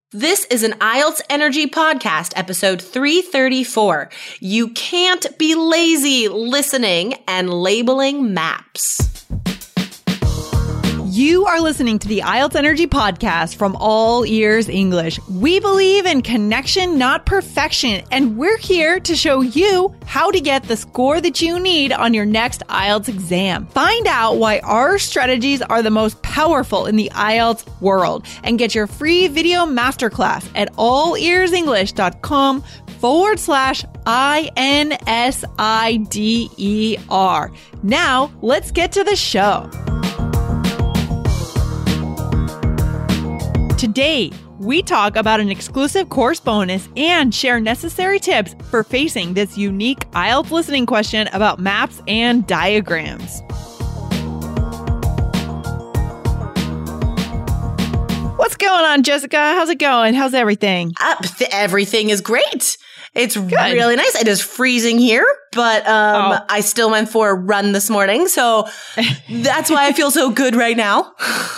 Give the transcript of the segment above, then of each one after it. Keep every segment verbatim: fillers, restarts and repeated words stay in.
This is an I E L T S Energy Podcast, episode three thirty-four. You can't be lazy listening and labeling maps. You are listening to the I E L T S Energy Podcast from All Ears English. We believe in connection, not perfection, and we're here to show you how to get the score that you need on your next I E L T S exam. Find out why our strategies are the most powerful in the I E L T S world and get your free video masterclass at allearsenglish.com forward slash I N S I D E R. Now, let's get to the show. Today, we talk about an exclusive course bonus and share necessary tips for facing this unique I E L T S listening question about maps and diagrams. What's going on, Jessica? How's it going? How's everything? Uh, th- everything is great. It's Good. really nice. It is freezing here, but um, Oh. I still went for a run this morning, so that's why I feel so good right now.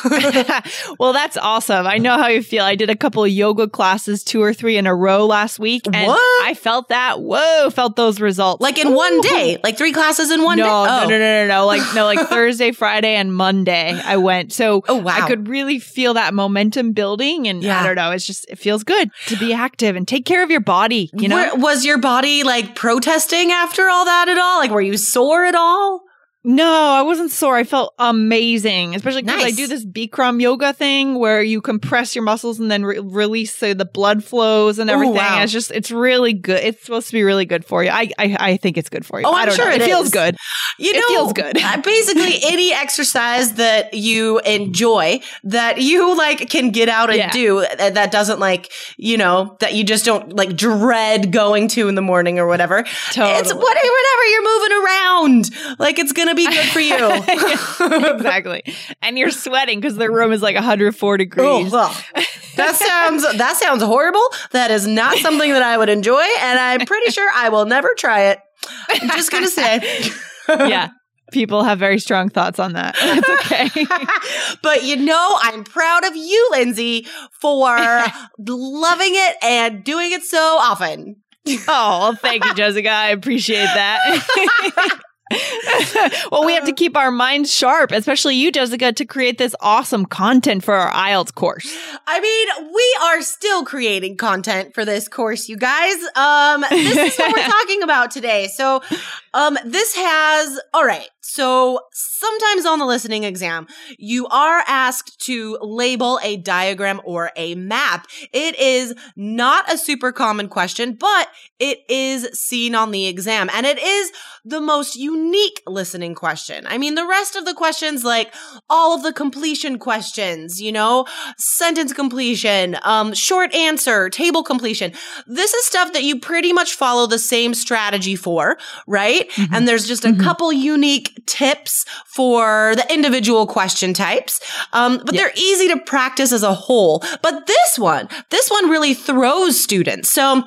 Well, that's awesome. I know how you feel. I did a couple of yoga classes, two or three in a row last week, and What? I felt that. Whoa, felt those results. Like in one day, like three classes in one no, day. No, Oh. no, no, no, no. Like no, like Thursday, Friday, and Monday. I went. So Oh, wow. I could really feel that momentum building, and Yeah. I don't know. It's just it feels good to be active and take care of your body. You know. Were- was your body like protesting after all that at all? Like, were you sore at all? No, I wasn't sore. I felt amazing, especially because I Nice. do this Bikram yoga thing where you compress your muscles and then re- release so the blood flows and Ooh, everything. wow. It's just, it's really good. It's supposed to be really good for you. I, I, I think it's good for you. Oh, I I'm don't sure know. it It feels is. good. You It know, feels good. uh, basically, any exercise that you enjoy, that you like can get out and Yeah. do, uh, that doesn't like, you know, that you just don't like dread going to in the morning or whatever. Totally. It's what- whatever you're moving around. Like, it's going to be good for you. Exactly. And you're sweating because the room is like one hundred four degrees. Oh, well, that sounds that sounds horrible. That is not something that I would enjoy, and I'm pretty sure I will never try it. I'm just gonna say. Yeah. People have very strong thoughts on that. That's okay. But you know, I'm proud of you, Lindsay, for loving it and doing it so often. Oh, well, thank you, Jessica. I appreciate that. Well, we have to keep our minds sharp, especially you, Jessica, to create this awesome content for our I E L T S course. I mean, we are still creating content for this course, you guys. Um, this is what we're talking about today. So, um, this has, all right. So sometimes on the listening exam, you are asked to label a diagram or a map. It is not a super common question, but it is seen on the exam, and it is the most unique listening question. I mean, the rest of the questions, like all of the completion questions, you know, sentence completion, um, short answer, table completion. This is stuff that you pretty much follow the same strategy for, right? Mm-hmm. And there's just a Mm-hmm. couple unique tips for the individual question types. Um, but Yeah. they're easy to practice as a whole. But this one, this one really throws students. So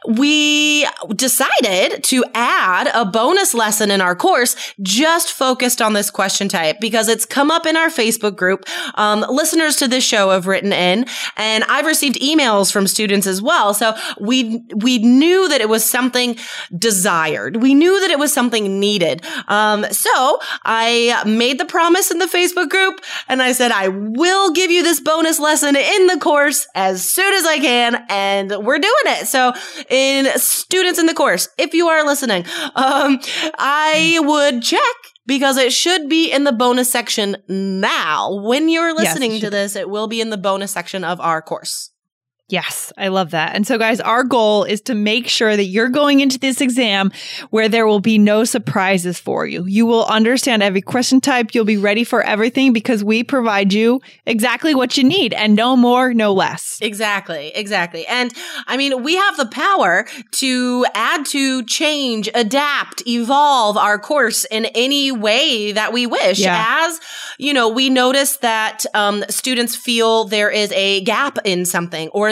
we decided to add a bonus lesson in our course just focused on this question type because it's come up in our Facebook group. Um, listeners to this show have written in, and I've received emails from students as well. So we we knew that it was something desired. We knew that it was something needed. Um, so I made the promise in the Facebook group, and I said, I will give you this bonus lesson in the course as soon as I can, and we're doing it. So in students in the course, if you are listening, um, I would check because it should be in the bonus section now. When you're Yes, it listening to should. this, it will be in the bonus section of our course. Yes, I love that. And so, guys, our goal is to make sure that you're going into this exam where there will be no surprises for you. You will understand every question type. You'll be ready for everything because we provide you exactly what you need and no more, no less. Exactly, exactly. And I mean, we have the power to add to, change, adapt, evolve our course in any way that we wish. Yeah. As, you know, we notice that um, students feel there is a gap in something or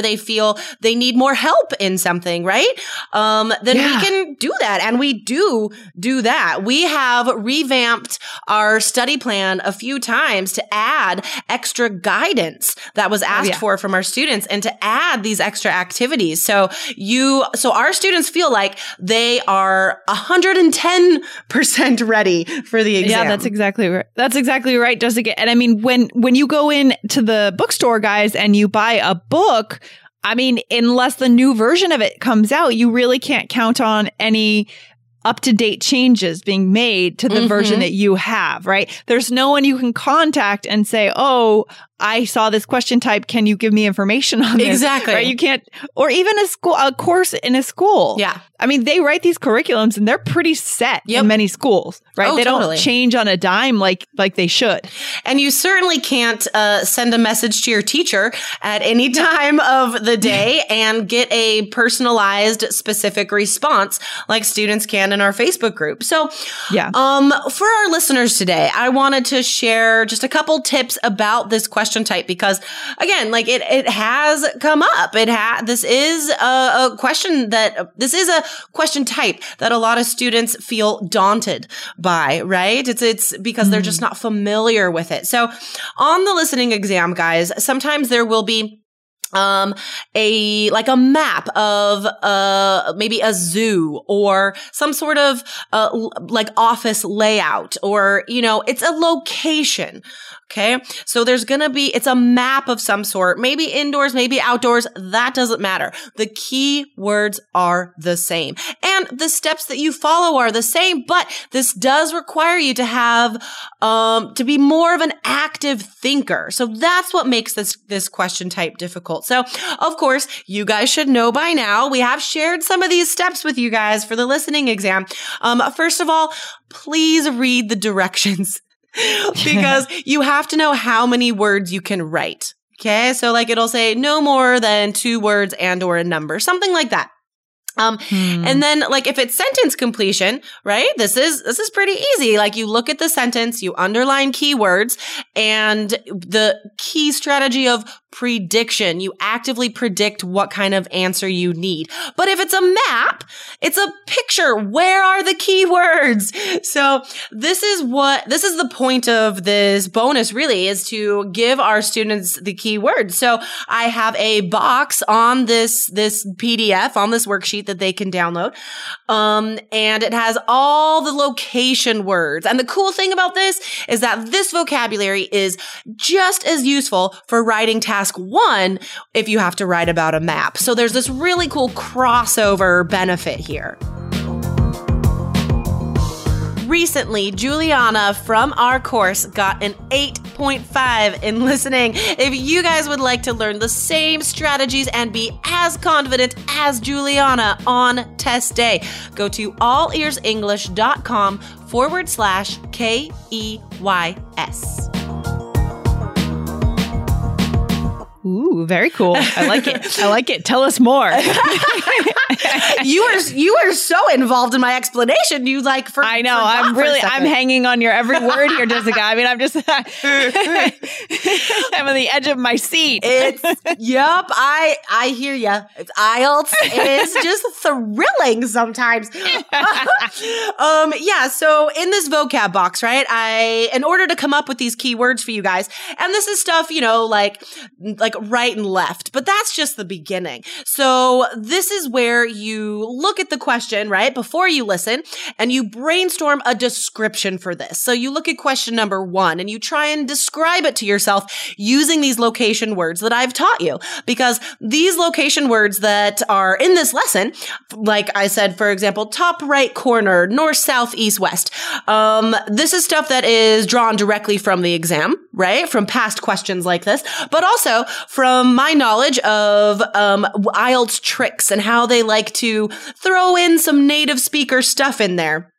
they feel they need more help in something, right? Um, then Yeah. we can do that. And we do do that. We have revamped our study plan a few times to add extra guidance that was asked yeah. for from our students and to add these extra activities. So you, so our students feel like they are one hundred ten percent ready for the exam. Yeah, that's exactly right. That's exactly right, Jessica. And I mean, when when you go in to the bookstore, guys, and you buy a book, I mean, unless the new version of it comes out, you really can't count on any up-to-date changes being made to the mm-hmm. version that you have, right? There's no one you can contact and say, oh, I saw this question type. Can you give me information on this? Exactly. Right? You can't, or even a school, a course in a school. Yeah. I mean, they write these curriculums and they're pretty set yep. in many schools, right? Oh, they totally. don't change on a dime like, like they should. And you certainly can't uh, send a message to your teacher at any time of the day and get a personalized, specific response like students can in our Facebook group. So, yeah. um, for our listeners today, I wanted to share just a couple tips about this question type because, again, like it, it has come up. It ha- This is a, a question that this is a question type that a lot of students feel daunted by, right? It's it's because mm. they're just not familiar with it. So, on the listening exam, guys, sometimes there will be Um, a, like a map of, uh, maybe a zoo or some sort of, uh, l- like office layout or, you know, it's a location. Okay. So there's going to be, it's a map of some sort, maybe indoors, maybe outdoors. That doesn't matter. The key words are the same and the steps that you follow are the same, but this does require you to have, um, to be more of an active thinker. So that's what makes this, this question type difficult. So, of course, you guys should know by now, we have shared some of these steps with you guys for the listening exam. Um, first of all, please read the directions because you have to know how many words you can write. Okay. So like it'll say no more than two words and or a number, something like that. Um, hmm. and then like if it's sentence completion, right? This is, this is pretty easy. Like you look at the sentence, you underline keywords and the key strategy of prediction. You actively predict what kind of answer you need. But if it's a map, it's a picture. Where are the keywords? So this is what, this is the point of this bonus really is to give our students the keywords. So I have a box on this, this P D F on this worksheet that they can download. Um, and it has all the location words. And the cool thing about this is that this vocabulary is just as useful for writing task one if you have to write about a map. So there's this really cool crossover benefit here. Recently, Juliana from our course got an eight point five in listening. If you guys would like to learn the same strategies and be as confident as Juliana on test day, go to allearsenglish.com forward slash K E Y S. Ooh, very cool. I like it. I like it. Tell us more. you were you were so involved in my explanation. You like for I know. I'm really I'm hanging on your every word here, Jessica. I mean, I'm just I'm on the edge of my seat. It's yep. I I hear you. It's I E L T S is just thrilling sometimes. um. Yeah. So in this vocab box, right? I in order to come up with these keywords for you guys, and this is stuff you know like like. right and left, but that's just the beginning. So this is where you look at the question, right, before you listen, and you brainstorm a description for this. So you look at question number one and you try and describe it to yourself using these location words that I've taught you, because these location words that are in this lesson, like I said, for example, top right corner, north, south, east, west. Um, this is stuff that is drawn directly from the exam, right? From past questions like this, but also from my knowledge of um, I E L T S tricks and how they like to throw in some native speaker stuff in there.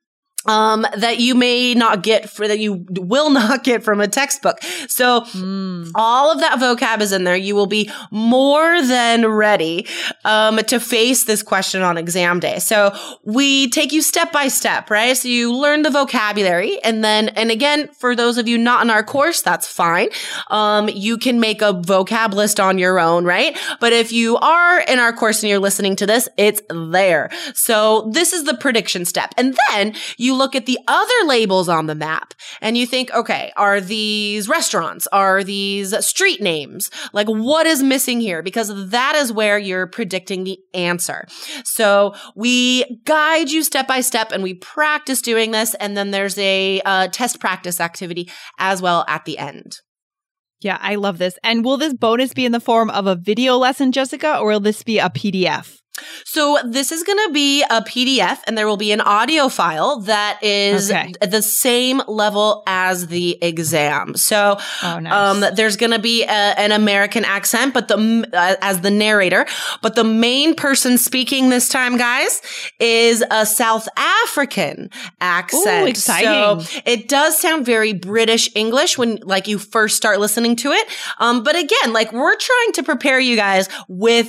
Um, that you may not get for that you will not get from a textbook. So mm. all of that vocab is in there. You will be more than ready, um, to face this question on exam day. So we take you step by step, right? So you learn the vocabulary and then, and again, for those of you not in our course, that's fine. Um, you can make a vocab list on your own, right? But if you are in our course and you're listening to this, it's there. So this is the prediction step. And then you look at the other labels on the map and you think, okay, are these restaurants? Are these street names? Like what is missing here? Because that is where you're predicting the answer. So we guide you step by step and we practice doing this. And then there's a uh, test practice activity as well at the end. Yeah, I love this. And will this bonus be in the form of a video lesson, Jessica, or will this be a P D F? So this is going to be a P D F and there will be an audio file that is okay. the same level as the exam. So oh, nice. um, there's going to be a, an American accent, but the uh, as the narrator, but the main person speaking this time, guys, is a South African accent. Ooh, exciting. So it does sound very British English when like you first start listening to it. Um, but again, like we're trying to prepare you guys with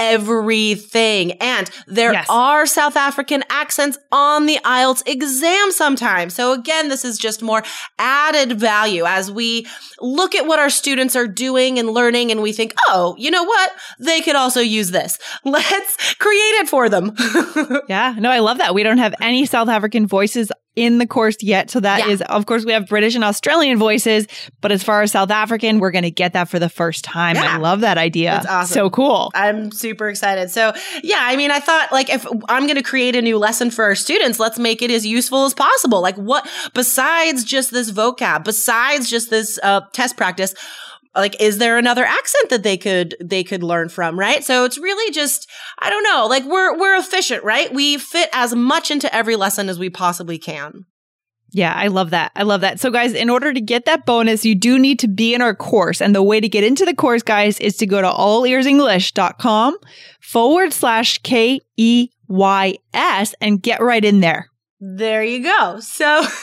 everything. And there yes. are South African accents on the I E L T S exam sometimes. So again, this is just more added value as we look at what our students are doing and learning and we think, oh, you know what? They could also use this. Let's create it for them. Yeah, no, I love that. We don't have any South African voices in the course yet. So that yeah. is, of course, we have British and Australian voices, but as far as South African, we're going to get that for the first time. Yeah. I love that idea. That's awesome. So cool. I'm super excited. So yeah, I mean, I thought like if I'm going to create a new lesson for our students, let's make it as useful as possible. Like what, besides just this vocab, besides just this uh, test practice, like, is there another accent that they could, they could learn from, right? So it's really just, I don't know, like we're, we're efficient, right? We fit as much into every lesson as we possibly can. Yeah, I love that. I love that. So guys, in order to get that bonus, you do need to be in our course. And the way to get into the course, guys, is to go to allearsenglish.com forward slash K E Y S and get right in there. There you go. So, um,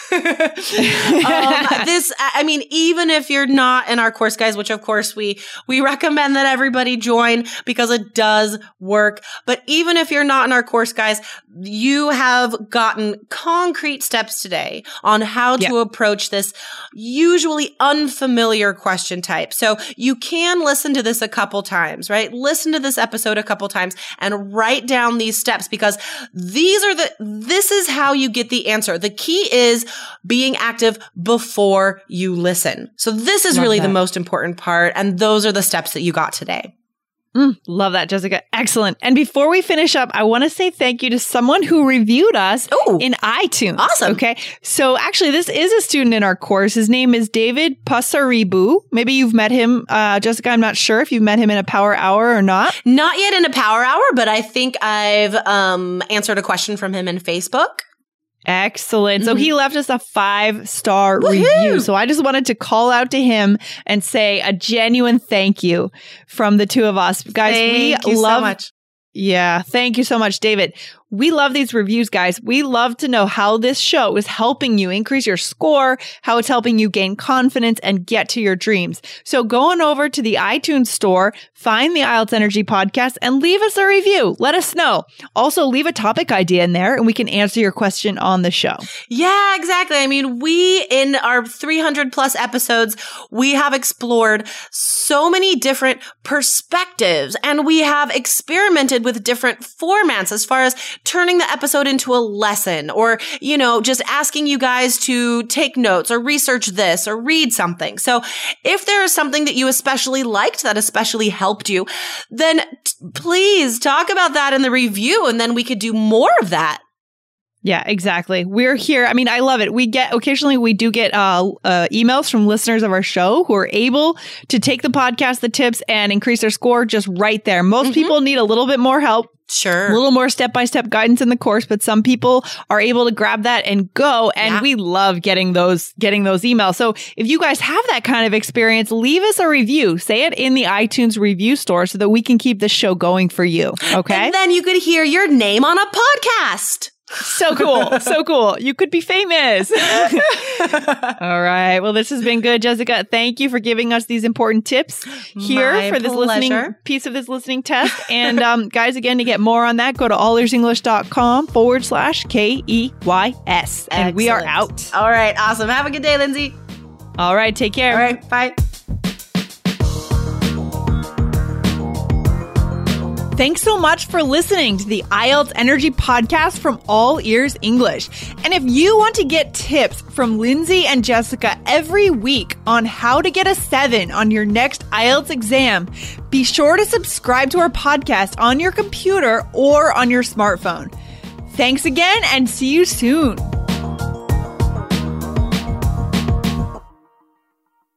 this, I mean, even if you're not in our course, guys, which of course we, we recommend that everybody join because it does work. But even if you're not in our course, guys, you have gotten concrete steps today on how to yep. approach this usually unfamiliar question type. So you can listen to this a couple times, right? Listen to this episode a couple times and write down these steps because these are the, this is how you get the answer. The key is being active before you listen. So this is love really that. the most important part. And those are the steps that you got today. Mm, love that, Jessica. Excellent. And before we finish up, I want to say thank you to someone who reviewed us Ooh, in iTunes. Awesome. Okay. So actually, this is a student in our course. His name is David Pasaribu. Maybe you've met him, uh, Jessica. I'm not sure if you've met him in a Power Hour or not. Not yet in a Power Hour, but I think I've um, answered a question from him in Facebook. Excellent. Mm-hmm. So he left us a five-star review. So I just wanted to call out to him and say a genuine thank you from the two of us. Guys, thank we you love so much. Yeah. Thank you so much, David. We love these reviews, guys. We love to know how this show is helping you increase your score, how it's helping you gain confidence and get to your dreams. So go on over to the iTunes store, find the I E L T S Energy podcast and leave us a review. Let us know. Also, leave a topic idea in there and we can answer your question on the show. Yeah, exactly. I mean, we, in our three hundred plus episodes, we have explored so many different perspectives and we have experimented with different formats as far as turning the episode into a lesson or, you know, just asking you guys to take notes or research this or read something. So if there is something that you especially liked that especially helped you, then t- please talk about that in the review and then we could do more of that. Yeah, exactly. We're here. I mean, I love it. We get, occasionally we do get uh, uh, emails from listeners of our show who are able to take the podcast, the tips, and increase their score just right there. Most mm-hmm. people need a little bit more help. Sure. A little more step-by-step guidance in the course, but some people are able to grab that and go. And yeah. we love getting those, getting those emails. So if you guys have that kind of experience, leave us a review. Say it in the iTunes review store so that we can keep this show going for you. Okay. And then you could hear your name on a podcast. So cool. So cool. You could be famous. All right. Well, this has been good, Jessica. Thank you for giving us these important tips here My for this pleasure. listening piece of this listening test. And um, guys, again, to get more on that, go to allearsenglish.com forward slash K E Y S. And Excellent. we are out. All right. Awesome. Have a good day, Lindsay. All right. Take care. All right. Bye. Thanks so much for listening to the I E L T S Energy Podcast from All Ears English. And if you want to get tips from Lindsay and Jessica every week on how to get a seven on your next I E L T S exam, be sure to subscribe to our podcast on your computer or on your smartphone. Thanks again and see you soon.